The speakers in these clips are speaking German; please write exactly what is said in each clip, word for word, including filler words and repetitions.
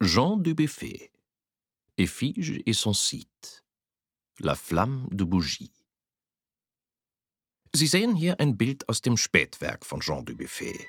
Jean Dubuffet, Effigie et son site, La Flamme de Bougie. Sie sehen hier ein Bild aus dem Spätwerk von Jean Dubuffet.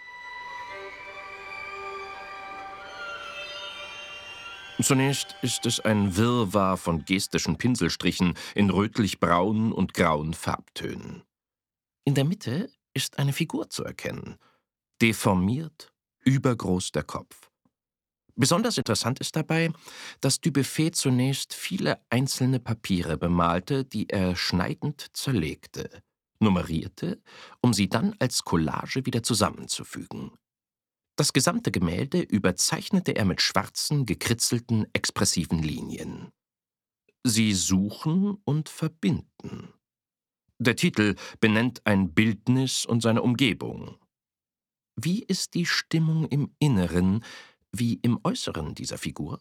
Zunächst ist es ein Wirrwarr von gestischen Pinselstrichen in rötlich-braunen und grauen Farbtönen. In der Mitte ist eine Figur zu erkennen. Deformiert, übergroß der Kopf. Besonders interessant ist dabei, dass Dubuffet zunächst viele einzelne Papiere bemalte, die er schneidend zerlegte, nummerierte, um sie dann als Collage wieder zusammenzufügen. Das gesamte Gemälde überzeichnete er mit schwarzen, gekritzelten, expressiven Linien. Sie suchen und verbinden. Der Titel benennt ein Bildnis und seine Umgebung. Wie ist die Stimmung im Inneren wie im Äußeren dieser Figur?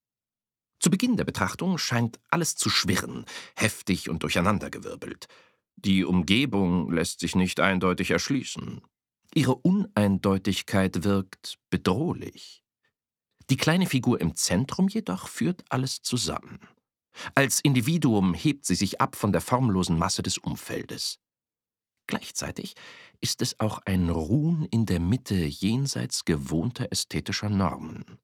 Zu Beginn der Betrachtung scheint alles zu schwirren, heftig und durcheinandergewirbelt. Die Umgebung lässt sich nicht eindeutig erschließen. Ihre Uneindeutigkeit wirkt bedrohlich. Die kleine Figur im Zentrum jedoch führt alles zusammen. Als Individuum hebt sie sich ab von der formlosen Masse des Umfeldes. Gleichzeitig ist es auch ein Ruhen in der Mitte jenseits gewohnter ästhetischer Normen.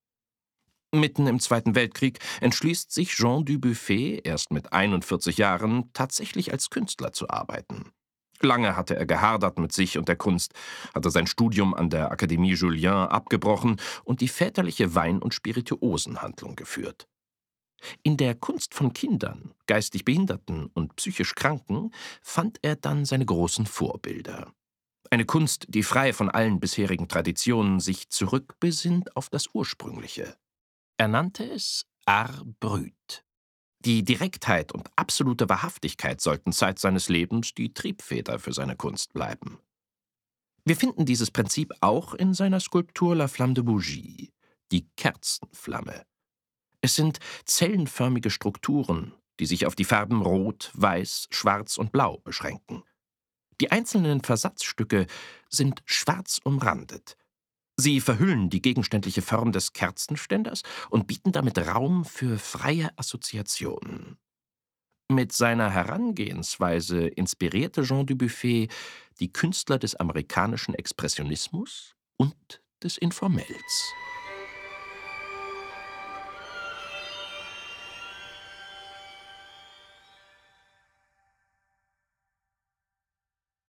Mitten im Zweiten Weltkrieg entschließt sich Jean Dubuffet, erst mit einundvierzig Jahren, tatsächlich als Künstler zu arbeiten. Lange hatte er gehadert mit sich und der Kunst, hatte sein Studium an der Akademie Julian abgebrochen und die väterliche Wein- und Spirituosenhandlung geführt. In der Kunst von Kindern, geistig Behinderten und psychisch Kranken fand er dann seine großen Vorbilder. Eine Kunst, die frei von allen bisherigen Traditionen sich zurückbesinnt auf das Ursprüngliche. Er nannte es Art Brut. Die Direktheit und absolute Wahrhaftigkeit sollten Zeit seines Lebens die Triebfeder für seine Kunst bleiben. Wir finden dieses Prinzip auch in seiner Skulptur La Flamme de Bougie, die Kerzenflamme. Es sind zellenförmige Strukturen, die sich auf die Farben Rot, Weiß, Schwarz und Blau beschränken. Die einzelnen Versatzstücke sind schwarz umrandet. Sie verhüllen die gegenständliche Form des Kerzenständers und bieten damit Raum für freie Assoziationen. Mit seiner Herangehensweise inspirierte Jean Dubuffet die Künstler des amerikanischen Expressionismus und des Informells.